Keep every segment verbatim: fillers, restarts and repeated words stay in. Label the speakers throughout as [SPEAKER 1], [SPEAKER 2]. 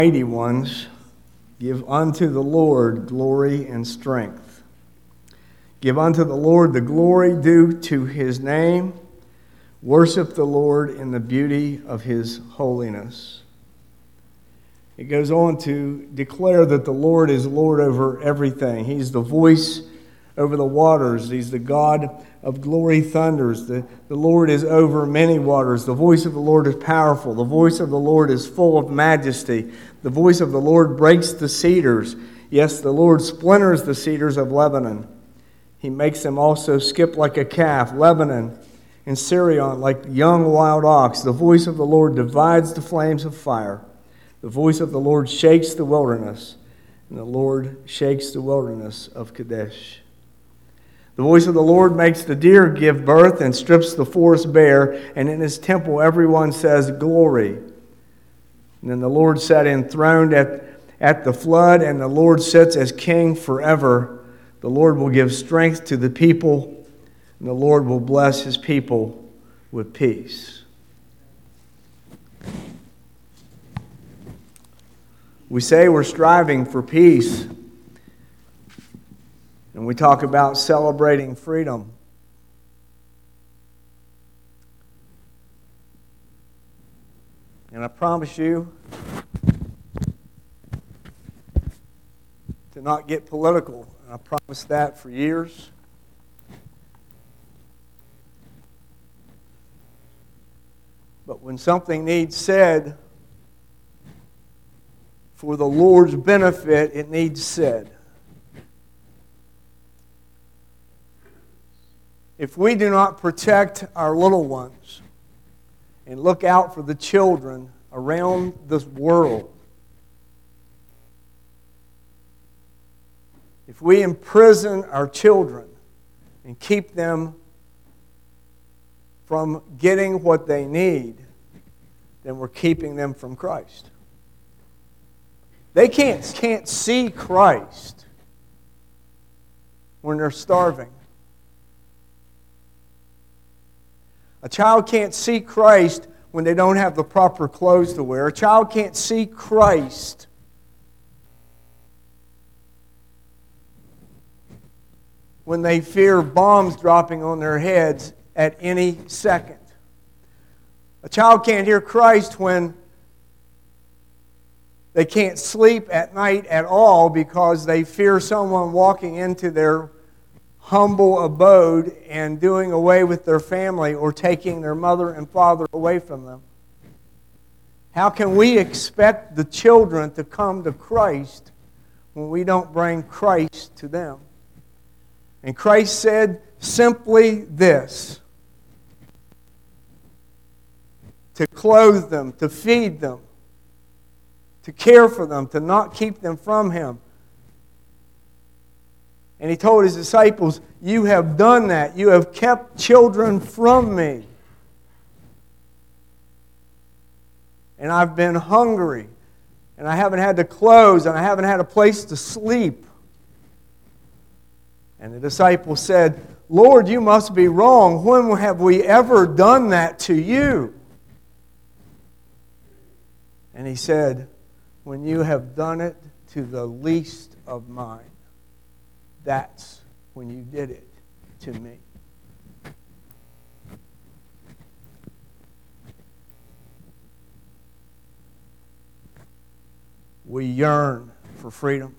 [SPEAKER 1] Mighty ones, give unto the Lord glory and strength. Give unto the Lord the glory due to his name. Worship the Lord in the beauty of his holiness. It goes on to declare that the Lord is Lord over everything. He's the voice over the waters. He's the God of glory thunders. The, the Lord is over many waters. The voice of the Lord is powerful. The voice of the Lord is full of majesty. The voice of the Lord breaks the cedars. Yes, the Lord splinters the cedars of Lebanon. He makes them also skip like a calf. Lebanon and Sirion like young wild ox. The voice of the Lord divides the flames of fire. The voice of the Lord shakes the wilderness, and the Lord shakes the wilderness of Kadesh. The voice of the Lord makes the deer give birth and strips the forest bare, and in his temple everyone says, "Glory." And then the Lord sat enthroned at, at the flood, and the Lord sits as king forever. The Lord will give strength to the people, and the Lord will bless his people with peace. We say we're striving for peace, and we talk about celebrating freedom. And I promise you to not get political. And I promised that for years. But when something needs said for the Lord's benefit, it needs said. If we do not protect our little ones and look out for the children around this world, if we imprison our children and keep them from getting what they need, then we're keeping them from Christ. They can't, can't see Christ when they're starving. A child can't see Christ when they don't have the proper clothes to wear. A child can't see Christ when they fear bombs dropping on their heads at any second. A child can't hear Christ when they can't sleep at night at all because they fear someone walking into their humble abode and doing away with their family or taking their mother and father away from them. How can we expect the children to come to Christ when we don't bring Christ to them? And Christ said simply this: to clothe them, to feed them, to care for them, to not keep them from Him. And He told His disciples, "You have done that. You have kept children from me. And I've been hungry, and I haven't had the clothes, and I haven't had a place to sleep." And the disciples said, "Lord, you must be wrong. When have we ever done that to you?" And He said, "When you have done it to the least of mine, that's when you did it to me." We yearn for freedom.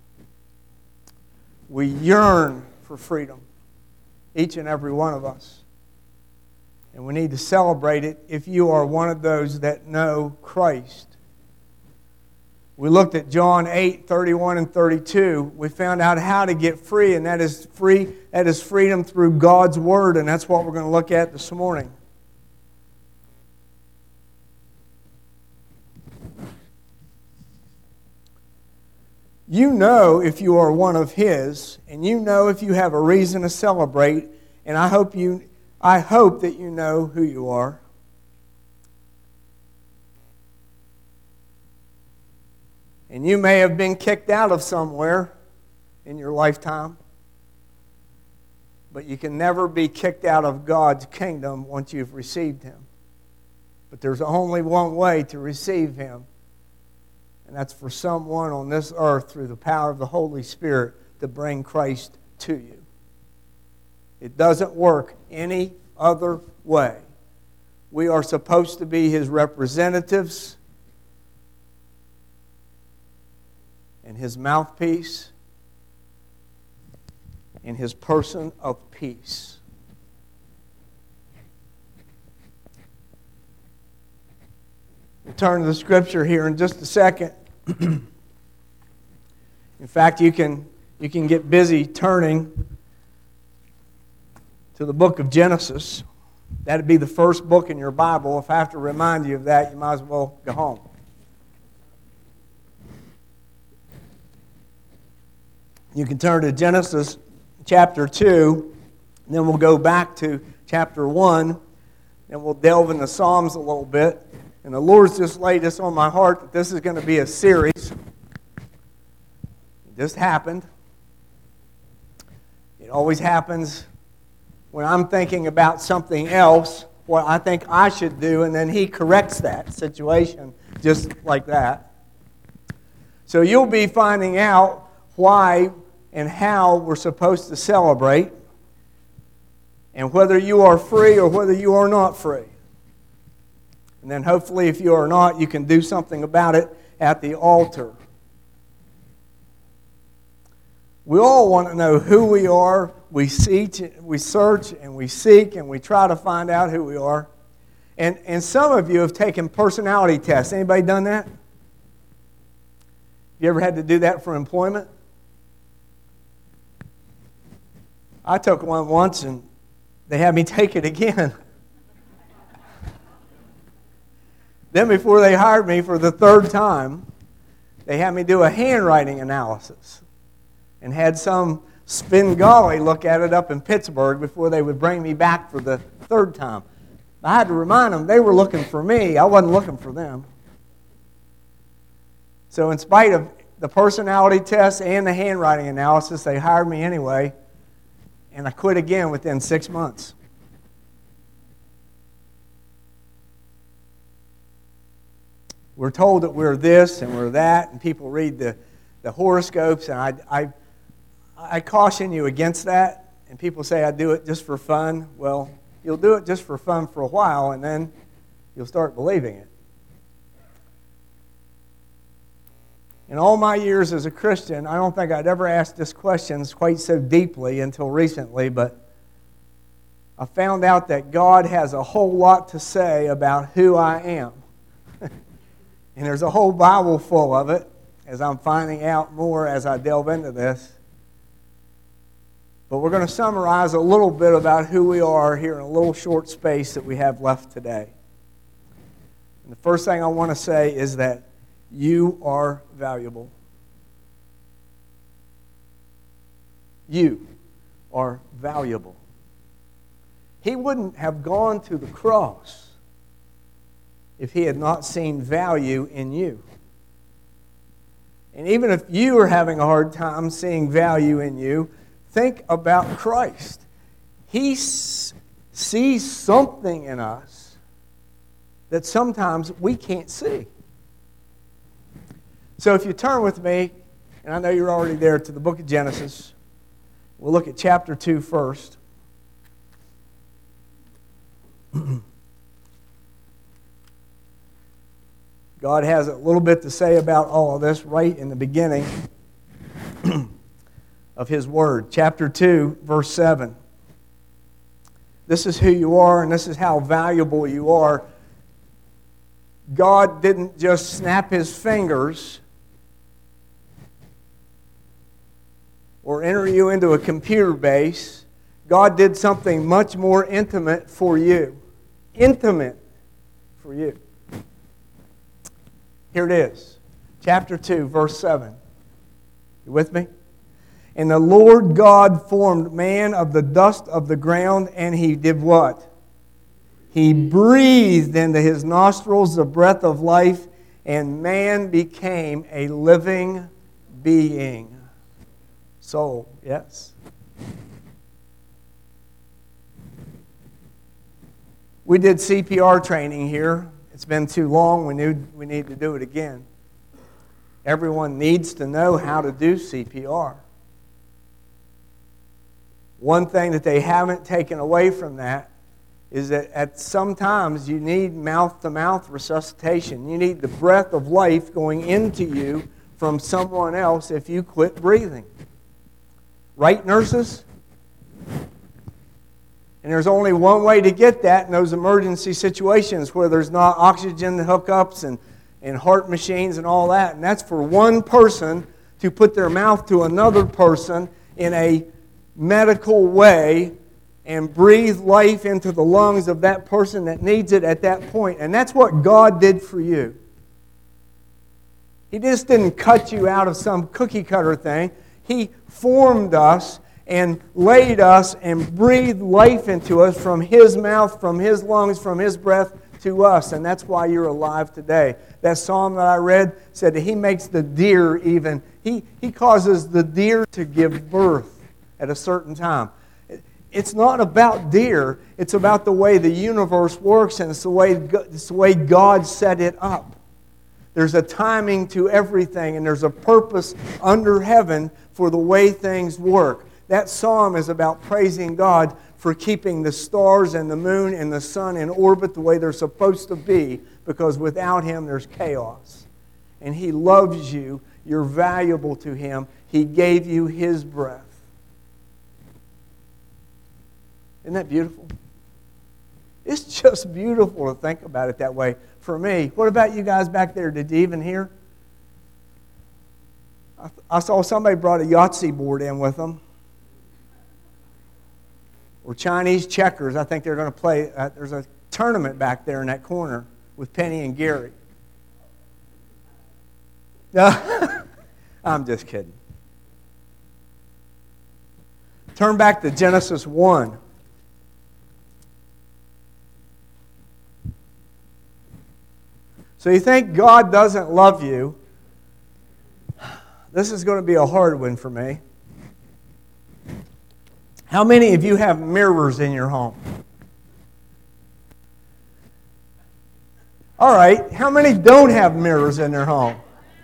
[SPEAKER 1] We yearn for freedom, each and every one of us. And we need to celebrate it if you are one of those that know Christ. We looked at John eight, thirty-one and thirty-two. We found out how to get free, and that is free. That is freedom through God's Word, and that's what we're going to look at this morning. You know if you are one of His, and you know if you have a reason to celebrate, and I hope you, I hope that you know who you are. And you may have been kicked out of somewhere in your lifetime, but you can never be kicked out of God's kingdom once you've received Him. But there's only one way to receive Him, And that's for someone on this earth through the power of the Holy Spirit to bring Christ to you. It doesn't work any other way. We are supposed to be His representatives and His mouthpiece and His person of peace. We'll turn to the Scripture here in just a second. In fact, you can, you can get busy turning to the book of Genesis. That'd be the first book in your Bible. If I have to remind you of that, you might as well go home. You can turn to Genesis chapter two, and then we'll go back to chapter one, and we'll delve into Psalms a little bit. And the Lord's just laid this on my heart that this is going to be a series. It just happened. It always happens when I'm thinking about something else, what I think I should do, and then He corrects that situation just like that. So you'll be finding out why and how we're supposed to celebrate, and whether you are free or whether you are not free. And then hopefully if you are not, you can do something about it at the altar. We all want to know who we are. We seek, we search and we seek and we try to find out who we are. And, and some of you have taken personality tests. Anybody done that? You ever had to do that for employment? I took one once and they had me take it again. Then before they hired me for the third time, they had me do a handwriting analysis and had some Svengali look at it up in Pittsburgh before they would bring me back for the third time. I had to remind them they were looking for me. I wasn't looking for them. So in spite of the personality test and the handwriting analysis, they hired me anyway, and I quit again within six months. We're told that we're this and we're that, and people read the, the horoscopes, and I, I, I caution you against that. And people say I do it just for fun. Well, you'll do it just for fun for a while, and then you'll start believing it. In all my years as a Christian, I don't think I'd ever asked this question quite so deeply until recently, but I found out that God has a whole lot to say about who I am. And there's a whole Bible full of it, as I'm finding out more as I delve into this. But we're going to summarize a little bit about who we are here in a little short space that we have left today. And the first thing I want to say is that you are valuable. You are valuable. He wouldn't have gone to the cross if He had not seen value in you. And even if you are having a hard time seeing value in you, think about Christ. He s- sees something in us that sometimes we can't see. So if you turn with me, and I know you're already there, to the book of Genesis, we'll look at chapter two first. God has a little bit to say about all of this right in the beginning of His Word. Chapter two, verse seven. This is who you are, and this is how valuable you are. God didn't just snap His fingers or enter you into a computer base. God did something much more intimate for you. Intimate for you. Here it is. Chapter two, verse seven. You with me? And the Lord God formed man of the dust of the ground, and He did what? He breathed into his nostrils the breath of life, and man became a living being. Soul, yes. We did C P R training here. It's been too long. We knew we need to do it again. Everyone needs to know how to do C P R. One thing that they haven't taken away from that is that at some times you need mouth-to-mouth resuscitation. You need the breath of life going into you from someone else if you quit breathing. Right, nurses? And there's only one way to get that in those emergency situations where there's not oxygen hookups and, and heart machines and all that. And that's for one person to put their mouth to another person in a medical way and breathe life into the lungs of that person that needs it at that point. And that's what God did for you. He just didn't cut you out of some cookie cutter thing. He formed us and laid us and breathed life into us from His mouth, from His lungs, from His breath to us. And that's why you're alive today. That psalm that I read said that He makes the deer even, He, he causes the deer to give birth at a certain time. It's not about deer. It's about the way the universe works, and it's the way, it's the way God set it up. There's a timing to everything, and there's a purpose under heaven for the way things work. That psalm is about praising God for keeping the stars and the moon and the sun in orbit the way they're supposed to be, because without Him there's chaos. And He loves you. You're valuable to Him. He gave you His breath. Isn't that beautiful? It's just beautiful to think about it that way for me. What about you guys back there? Did you even hear? I, I saw somebody brought a Yahtzee board in with them. Or Chinese checkers. I think they're going to play. Uh, there's a tournament back there in that corner with Penny and Gary. No, I'm just kidding. Turn back to Genesis one. So you think God doesn't love you? This is going to be a hard one for me. How many of you have mirrors in your home? All right. How many don't have mirrors in their home?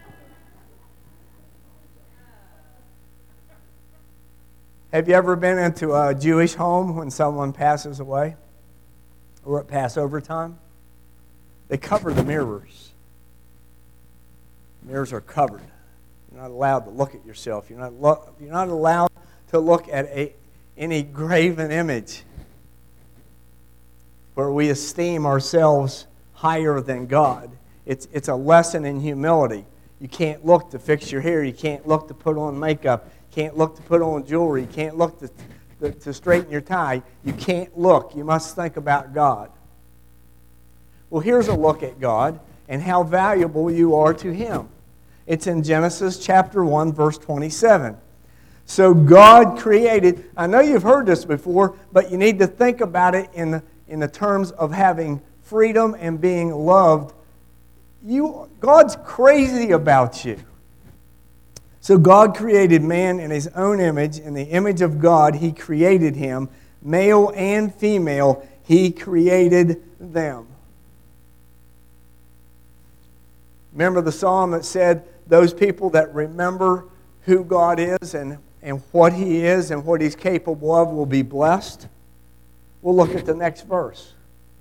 [SPEAKER 1] Have you ever been into a Jewish home when someone passes away? Or at Passover time? They cover the mirrors. Mirrors are covered. You're not allowed to look at yourself. You're not, lo- you're not allowed to look at a, any graven image where we esteem ourselves higher than God. It's, it's a lesson in humility. You can't look to fix your hair. You can't look to put on makeup. You can't look to put on jewelry. You can't look to, to, to straighten your tie. You can't look. You must think about God. Well, here's a look at God and how valuable you are to Him. It's in Genesis chapter one, verse twenty-seven. So God created, I know you've heard this before, but you need to think about it in the, in the terms of having freedom and being loved. You, God's crazy about you. So God created man in His own image. In the image of God, He created him. Male and female, He created them. Remember the psalm that said, those people that remember who God is and, and what He is and what He's capable of will be blessed? We'll look at the next verse.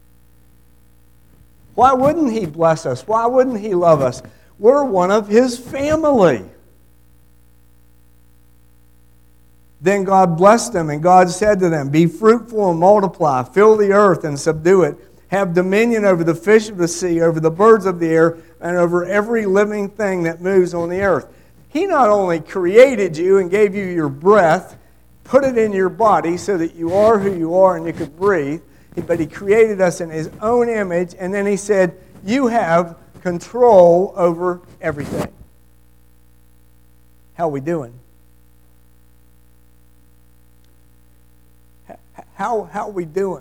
[SPEAKER 1] Why wouldn't He bless us? Why wouldn't He love us? We're one of His family. Then God blessed them, and God said to them, be fruitful and multiply, fill the earth and subdue it. Have dominion over the fish of the sea, over the birds of the air, and over every living thing that moves on the earth. He not only created you and gave you your breath, put it in your body so that you are who you are and you could breathe, but He created us in His own image, and then He said, you have control over everything. How are we doing? How, how are we doing?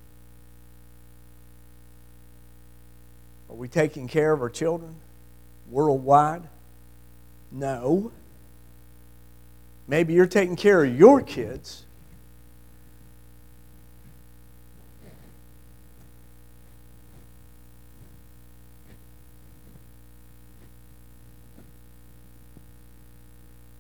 [SPEAKER 1] Are we taking care of our children worldwide? No. Maybe you're taking care of your kids.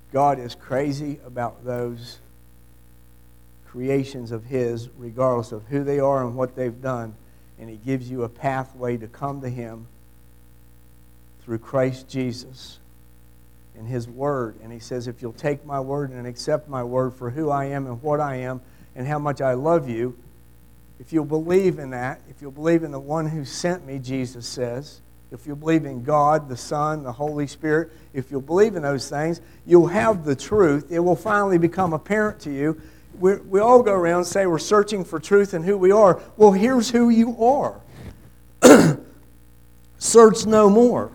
[SPEAKER 1] God is crazy about those creations of His, regardless of who they are and what they've done. And He gives you a pathway to come to Him through Christ Jesus and His Word. And He says, if you'll take my word and accept my word for who I am and what I am and how much I love you, if you'll believe in that, if you'll believe in the one who sent me, Jesus says, if you'll believe in God, the Son, the Holy Spirit, if you'll believe in those things, you'll have the truth. It will finally become apparent to you. We, we all go around and say we're searching for truth and who we are. Well, here's who you are. Search no more.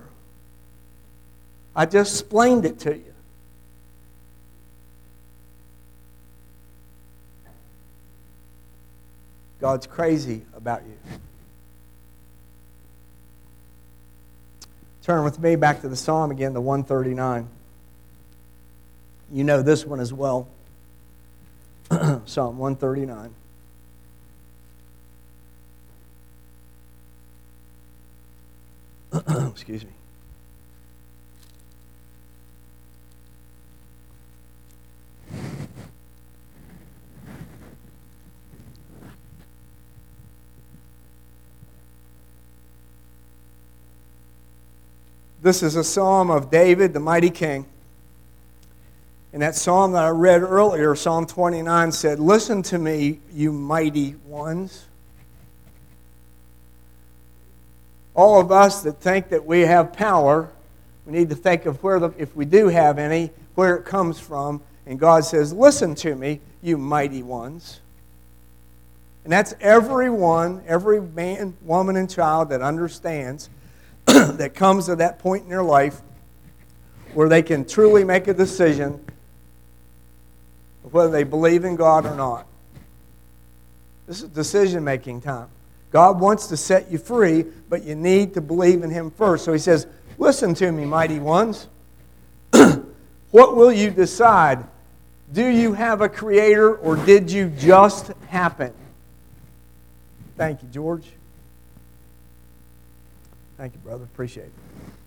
[SPEAKER 1] I just explained it to you. God's crazy about you. Turn with me back to the Psalm again, the one thirty-nine. You know this one as well. Psalm one thirty-nine. Excuse me. This is a psalm of David, the mighty king. And that psalm that I read earlier, Psalm twenty-nine, said, listen to me, you mighty ones. All of us that think that we have power, we need to think of where, the, if we do have any, where it comes from. And God says, listen to me, you mighty ones. And that's everyone, every man, woman, and child that understands that comes to that point in their life where they can truly make a decision of whether they believe in God or not. This is decision-making time. God wants to set you free, but you need to believe in Him first. So He says, listen to me, mighty ones. What will you decide? Do you have a Creator, or did you just happen? Thank you, George. Thank you, brother. Appreciate it.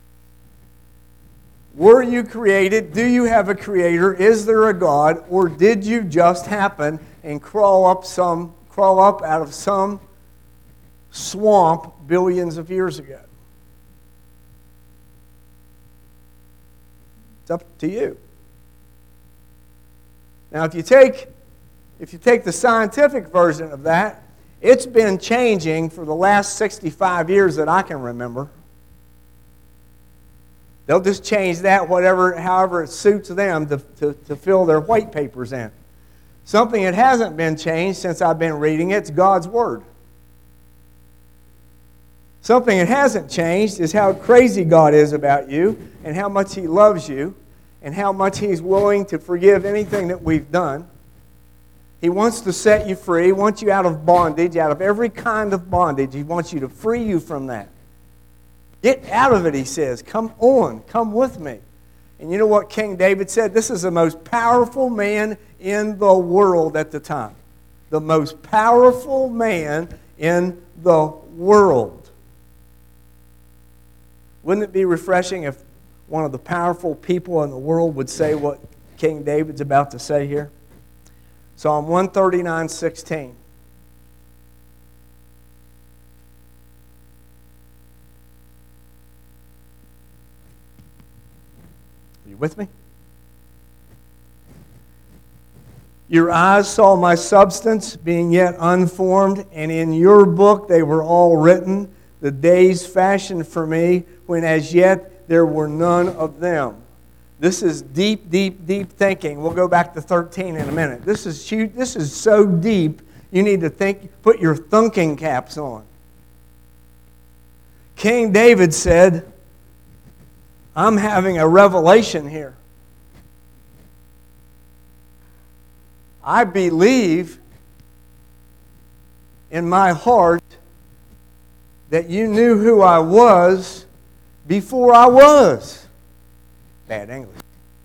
[SPEAKER 1] Were you created? Do you have a Creator? Is there a God? Or did you just happen and crawl up some, crawl up out of some swamp billions of years ago? It's up to you. Now, if you take, if you take the scientific version of that, it's been changing for the last sixty-five years that I can remember. They'll just change that whatever, however it suits them to, to, to fill their white papers in. Something that hasn't been changed since I've been reading it is God's Word. Something that hasn't changed is how crazy God is about you and how much He loves you and how much He's willing to forgive anything that we've done. He wants to set you free. He wants you out of bondage, out of every kind of bondage. He wants you to free you from that. Get out of it, He says. Come on. Come with me. And you know what King David said? This is the most powerful man in the world at the time. The most powerful man in the world. Wouldn't it be refreshing if one of the powerful people in the world would say what King David's about to say here? Psalm one thirty-nine, sixteen. Are you with me? Your eyes saw my substance being yet unformed, and in your book they were all written, the days fashioned for me, when as yet there were none of them. This is deep, deep, deep thinking. We'll go back to thirteen in a minute. This is huge. This is so deep, you need to think, put your thinking caps on. King David said, I'm having a revelation here. I believe in my heart that you knew who I was before I was. Bad English.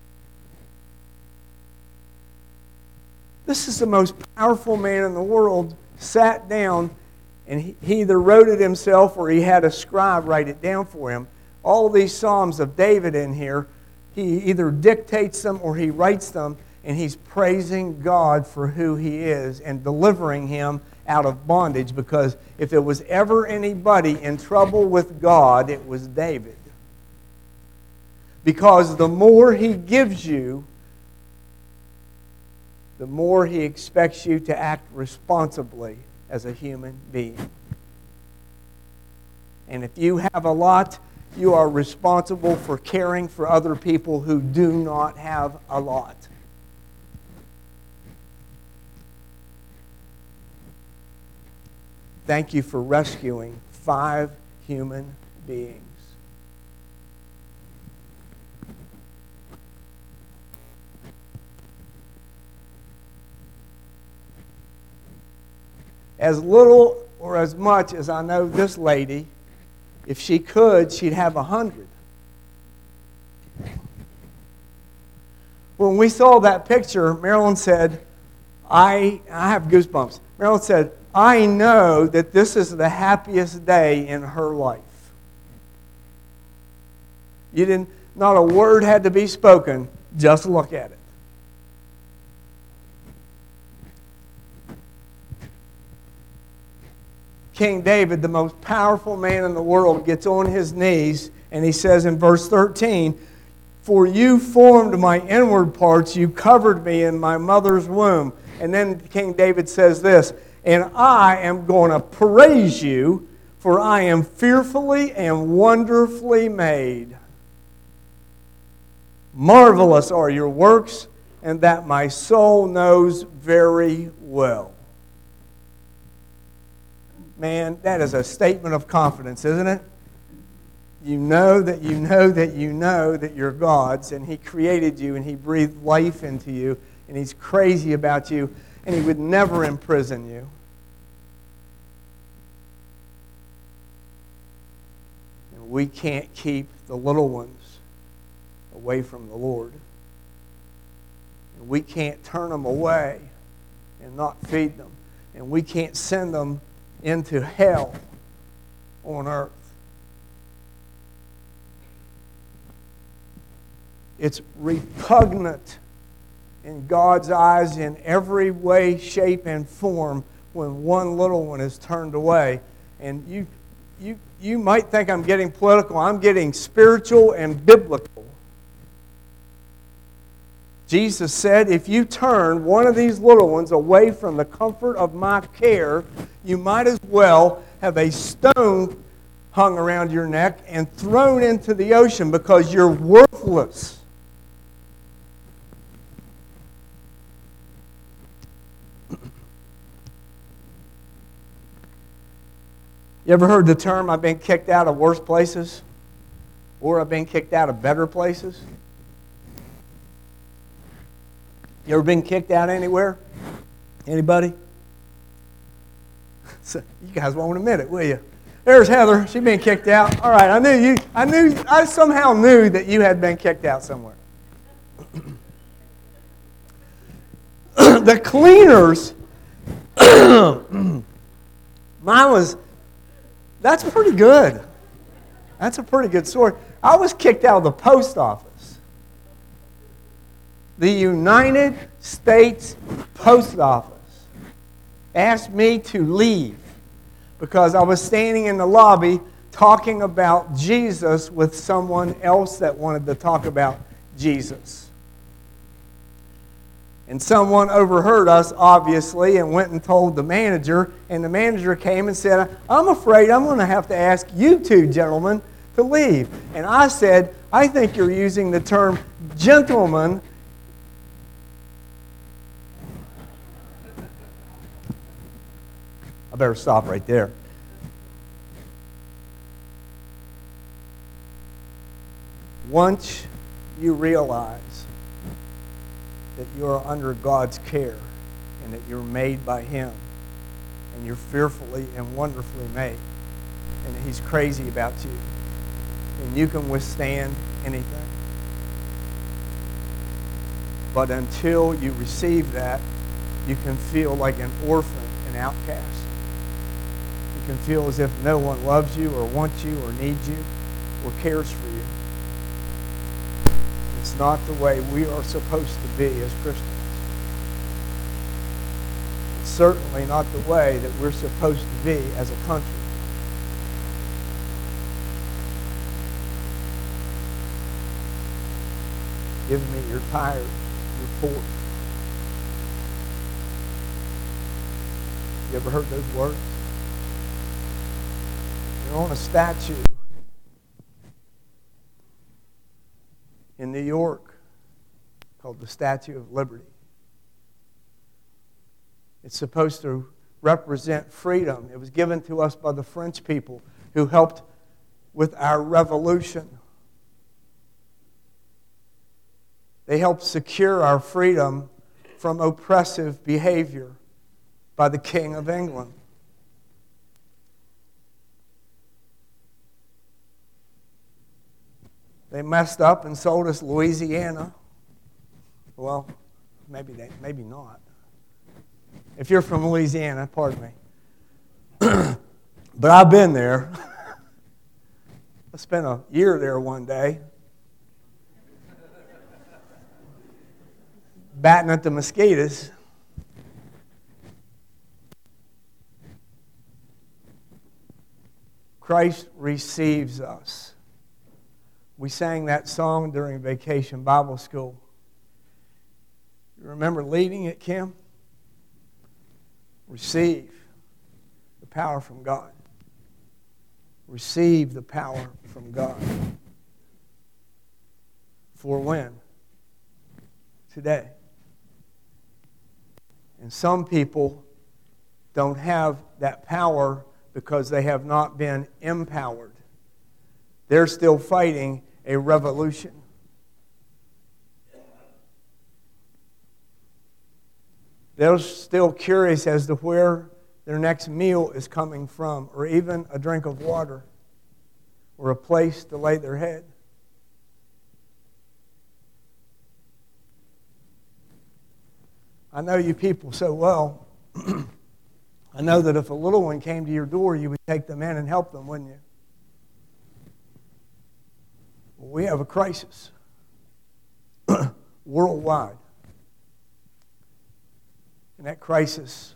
[SPEAKER 1] This is the most powerful man in the world, sat down, and he, he either wrote it himself or he had a scribe write it down for him. All these Psalms of David in here, he either dictates them or he writes them, and he's praising God for who he is and delivering him out of bondage, because if there was ever anybody in trouble with God, it was David. Because the more he gives you, the more he expects you to act responsibly as a human being. And if you have a lot, you are responsible for caring for other people who do not have a lot. Thank you for rescuing five human beings. As little or as much as I know this lady, if she could, she'd have a hundred. When we saw that picture, Marilyn said, I, I have goosebumps. Marilyn said, I know that this is the happiest day in her life. You didn't, not a word had to be spoken, just look at it. King David, the most powerful man in the world, gets on his knees and he says in verse thirteen, for you formed my inward parts, you covered me in my mother's womb. And then King David says this, and I am going to praise you, for I am fearfully and wonderfully made. Marvelous are your works, and that my soul knows very well. Man, that is a statement of confidence, isn't it? You know that you know that you know that you're God's, and He created you, and He breathed life into you, and He's crazy about you, and He would never imprison you. And we can't keep the little ones away from the Lord. And we can't turn them away and not feed them. And we can't send them into hell on earth. It's repugnant in God's eyes in every way, shape, and form when one little one is turned away. And you, you, you might think I'm getting political. I'm getting spiritual and biblical. Jesus said, if you turn one of these little ones away from the comfort of my care, you might as well have a stone hung around your neck and thrown into the ocean, because you're worthless. You ever heard the term, I've been kicked out of worse places? Or I've been kicked out of better places? You ever been kicked out anywhere? Anybody? So you guys won't admit it, will you? There's Heather. She's been kicked out. All right, I knew you. I knew. I somehow knew that you had been kicked out somewhere. The cleaners. Mine was. That's pretty good. That's a pretty good story. I was kicked out of the post office. The United States Post Office asked me to leave because I was standing in the lobby talking about Jesus with someone else that wanted to talk about Jesus. And someone overheard us, obviously, and went and told the manager, and the manager came and said, I'm afraid I'm going to have to ask you two gentlemen to leave. And I said, I think you're using the term gentleman. I better stop right there. Once you realize that you're under God's care and that you're made by Him and you're fearfully and wonderfully made and that He's crazy about you, and you can withstand anything. But until you receive that, you can feel like an orphan, an outcast. You can feel as if no one loves you or wants you or needs you or cares for you. It's not the way we are supposed to be as Christians. It's certainly not the way that we're supposed to be as a country. Give me your tires, your Ford. You ever heard those words? They're on a statue in New York called the Statue of Liberty. It's supposed to represent freedom. It was given to us by the French people who helped with our revolution. They helped secure our freedom from oppressive behavior by the King of England. They messed up and sold us Louisiana. Well, maybe they, maybe not. If you're from Louisiana, pardon me. But I've been there. I spent a year there one day. Batting at the mosquitoes. Christ receives us. We sang that song during Vacation Bible School. You remember leading it, Kim? Receive the power from God. Receive the power from God. For when? Today. And some people don't have that power because they have not been empowered. They're still fighting a revolution. They're still curious as to where their next meal is coming from, or even a drink of water, or a place to lay their head. I know you people so well. I know that if a little one came to your door, you would take them in and help them, wouldn't you? Well, we have a crisis worldwide. And that crisis,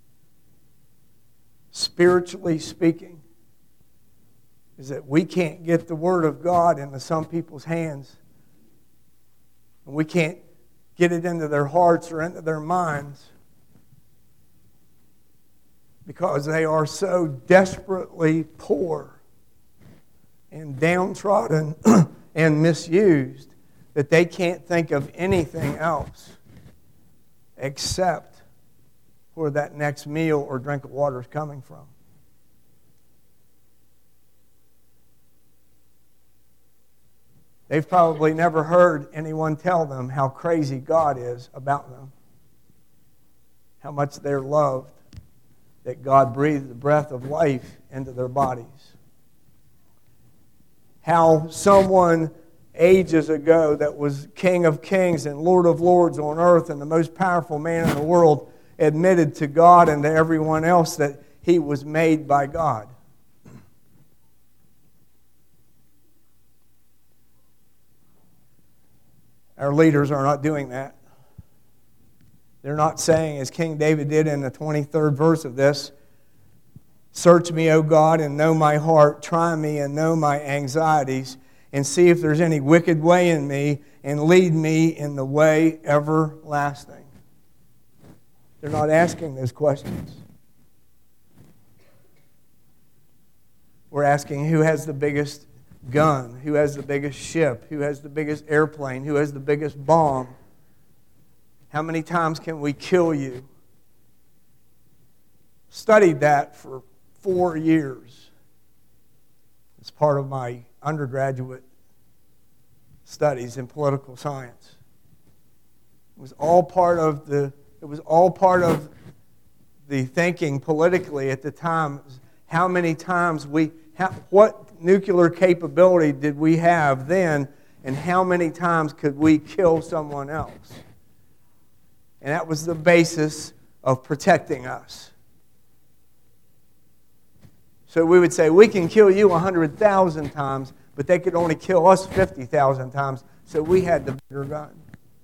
[SPEAKER 1] spiritually speaking, is that we can't get the Word of God into some people's hands. And we can't get it into their hearts or into their minds because they are so desperately poor and downtrodden and misused that they can't think of anything else except where that next meal or drink of water is coming from. They've probably never heard anyone tell them how crazy God is about them, how much they're loved, that God breathed the breath of life into their bodies. How someone ages ago that was King of Kings and Lord of Lords on earth and the most powerful man in the world admitted to God and to everyone else that he was made by God. Our leaders are not doing that. They're not saying, as King David did in the twenty-third verse of this, "Search me, O God, and know my heart. Try me and know my anxieties, and see if there's any wicked way in me, and lead me in the way everlasting." They're not asking those questions. We're asking who has the biggest gun, who has the biggest ship, who has the biggest airplane, who has the biggest bomb. How many times can we kill you? Studied that for four years as part of my undergraduate studies in political science. It was all part of the it was all part of the thinking politically at the time. How many times we how, what nuclear capability did we have then, and how many times could we kill someone else? And that was the basis of protecting us. So we would say, we can kill you one hundred thousand times, but they could only kill us fifty thousand times so we had the bigger gun.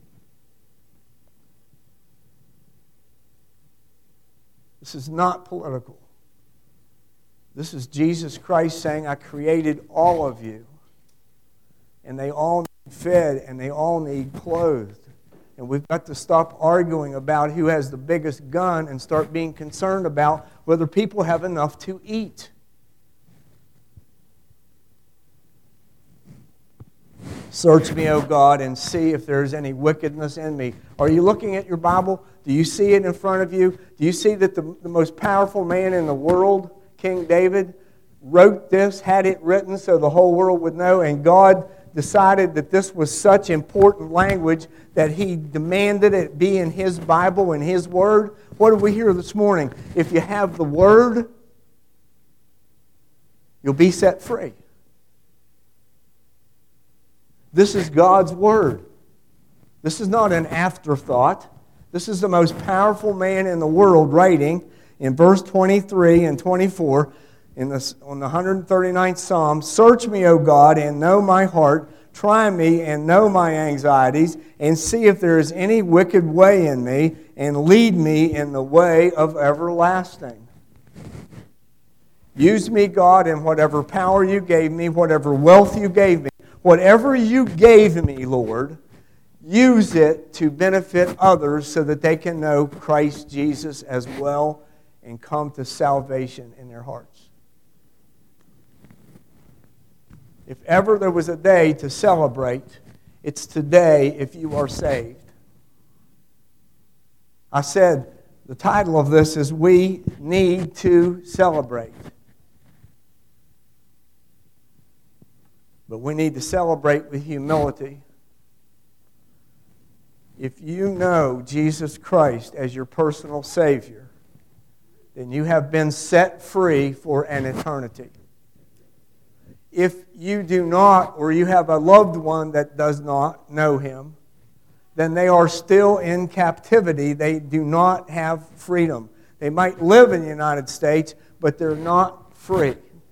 [SPEAKER 1] This is not political. This is Jesus Christ saying, I created all of you. And they all need fed and they all need clothed. And we've got to stop arguing about who has the biggest gun and start being concerned about whether people have enough to eat. Search me, O God, and see if there is any wickedness in me. Are you looking at your Bible? Do you see it in front of you? Do you see that the, the most powerful man in the world, King David, wrote this, had it written so the whole world would know, and God decided that this was such important language that He demanded it be in His Bible and His Word? What did we hear this morning? If you have the Word, you'll be set free. This is God's Word. This is not an afterthought. This is the most powerful man in the world writing in verse twenty-three and twenty-four in the, on the one hundred thirty-ninth Psalm. Search me, O God, and know my heart. Try me and know my anxieties, and see if there is any wicked way in me, and lead me in the way of everlasting. Use me, God, in whatever power you gave me, whatever wealth you gave me. Whatever you gave me, Lord, use it to benefit others so that they can know Christ Jesus as well and come to salvation in their hearts. If ever there was a day to celebrate, it's today if you are saved. I said the title of this is We Need to Celebrate. But we need to celebrate with humility. If you know Jesus Christ as your personal Savior, then you have been set free for an eternity. If you do not, or you have a loved one that does not know Him, then they are still in captivity. They do not have freedom. They might live in the United States, but they're not free.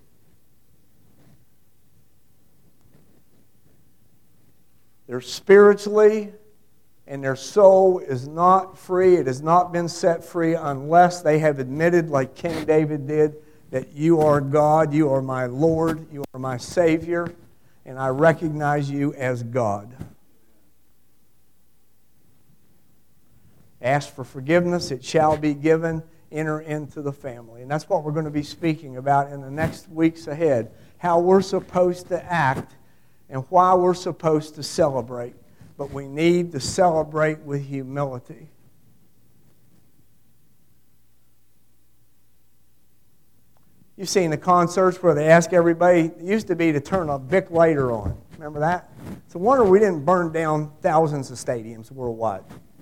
[SPEAKER 1] They're spiritually, and their soul is not free. It has not been set free unless they have admitted, like King David did, that you are God, you are my Lord, you are my Savior, and I recognize you as God. Ask for forgiveness, it shall be given. Enter into the family. And that's what we're going to be speaking about in the next weeks ahead. How we're supposed to act and why we're supposed to celebrate. But we need to celebrate with humility. You've seen the concerts where they ask everybody, it used to be to turn a Bic lighter on. Remember that? It's a wonder we didn't burn down thousands of stadiums worldwide.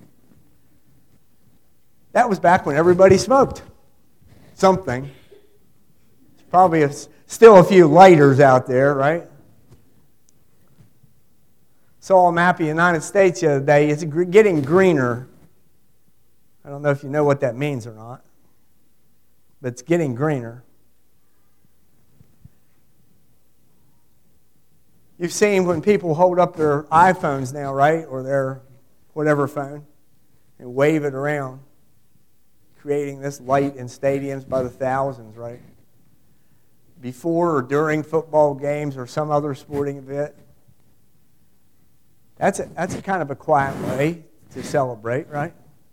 [SPEAKER 1] That was back when everybody smoked something. There's probably a, still a few lighters out there, right? Saw a map of the United States the other day. It's getting greener. I don't know if you know what that means or not, but it's getting greener. You've seen when people hold up their iPhones now, right, or their whatever phone, and wave it around, creating this light in stadiums by the thousands, right? Before or during football games or some other sporting event. That's a, that's a kind of a quiet way to celebrate, right?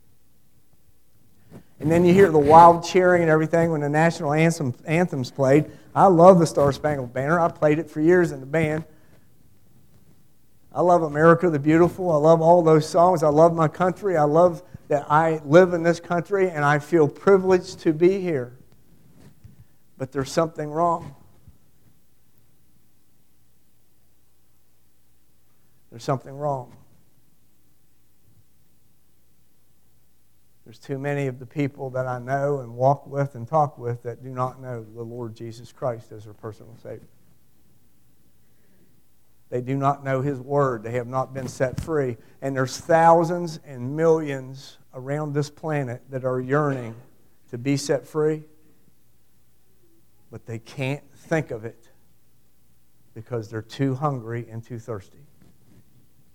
[SPEAKER 1] And then you hear the wild cheering and everything when the national anthem, anthem's played. I love the Star Spangled Banner. I played it for years in the band. I love America the Beautiful. I love all those songs. I love my country. I love that I live in this country, and I feel privileged to be here. But there's something wrong. There's something wrong. There's too many of the people that I know and walk with and talk with that do not know the Lord Jesus Christ as their personal Savior. They do not know His Word. They have not been set free. And there's thousands and millions around this planet that are yearning to be set free, but they can't think of it because they're too hungry and too thirsty.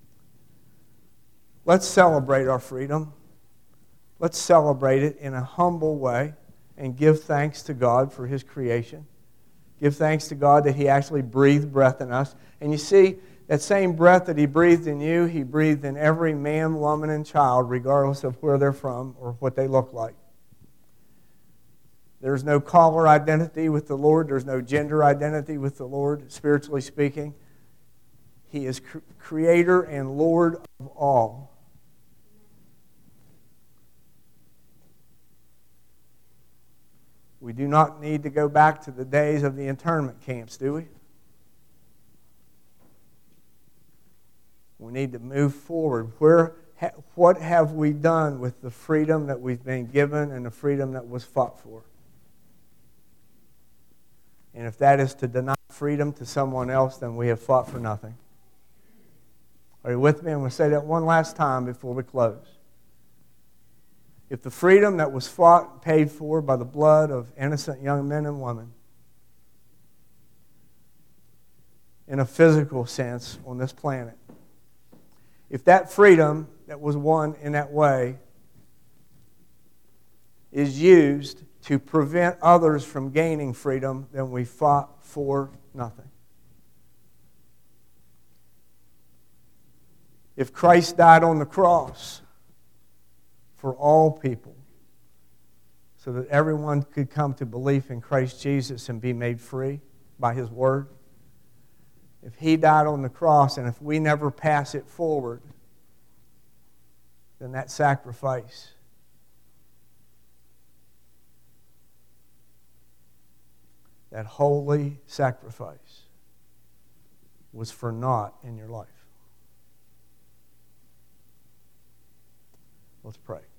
[SPEAKER 1] let's celebrate our freedom. Let's celebrate it in a humble way and give thanks to God for His creation. Give thanks to God that He actually breathed breath in us. And you see, that same breath that He breathed in you, He breathed in every man, woman, and child, regardless of where they're from or what they look like. There's no caller identity with the Lord. There's no gender identity with the Lord, spiritually speaking. He is cr- Creator and Lord of all. We do not need to go back to the days of the internment camps, do we? We need to move forward. Where, ha, what have we done with the freedom that we've been given and the freedom that was fought for? And if that is to deny freedom to someone else, then we have fought for nothing. Are you with me? I'm going to say that one last time before we close. If the freedom that was fought and paid for by the blood of innocent young men and women, in a physical sense on this planet, if that freedom that was won in that way is used to prevent others from gaining freedom, then we fought for nothing. If Christ died on the cross for all people, so that everyone could come to belief in Christ Jesus and be made free by His Word, if He died on the cross and if we never pass it forward, then that sacrifice that holy sacrifice was for naught in your life. Let's pray.